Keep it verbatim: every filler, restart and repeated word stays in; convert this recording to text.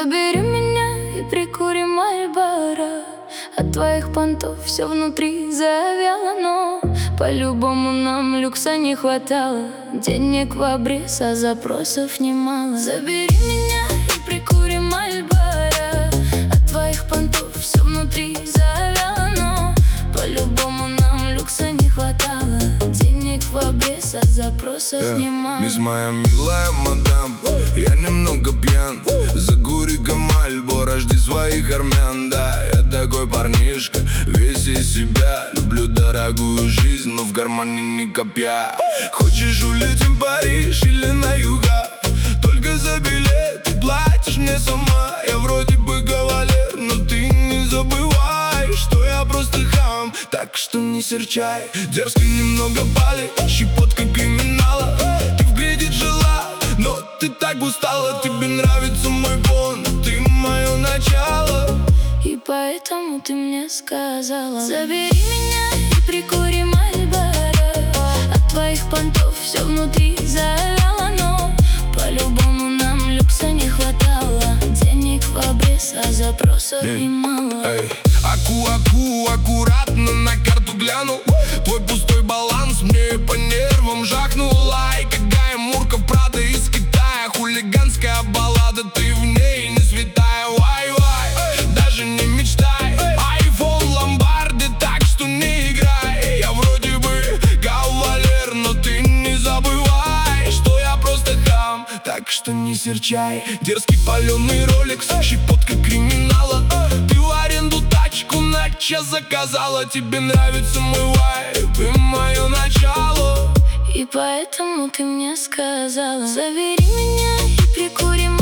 Забери меня и прикури Мальборо. От твоих понтов все внутри завяло, но по-любому нам люкса не хватало. Денег в обрез, а запросов немало. Забери меня и прикури Мальборо. От твоих понтов все внутри завяло, но по-любому нам люкса не хватало. Денег в обрез, а запросов yeah. немало. Мисс моя милая мадам, я немного пьян. Закури-ка Мальборо, жди своих армян. Да, я такой парнишка, весь из себя. Люблю дорогую жизнь, но в кармане ни копья. Хочешь, улетим в Париж или на юга? Только за билет ты платишь мне сама. Я вроде бы кавалер, но ты не забывай, что я просто хам. Так что не серчай, дерзко немного пали, щепотка криминала. Ты в гриде жила, но ты так устала. Тебе нравится мой фон, ты мое начало. И поэтому ты мне сказала: забери меня и прикури Мальборо. От твоих понтов все внутри завяло, но по-любому нам люкса не хватало. Денег в обрез, а запросов yeah. немало. Эй, аку-аку, аккуратно на карту гляну. Твой пустой баланс мне по нервам жахнул. Ай, какая мурка Прада из Китая. Хулиганская баллада, ты в ней не святая. Вай-вай, даже не мечтай. Айфон в ломбарде, так что не играй. Я вроде бы кавалер, но ты не забывай, что я просто хам. Так что не серчай, дерзкий паленый роликс, щепотка криминала. Ты в аренду тачку на час заказала. Тебе нравится мой вайб и мое начало. И поэтому ты мне сказала: забери меня и прикури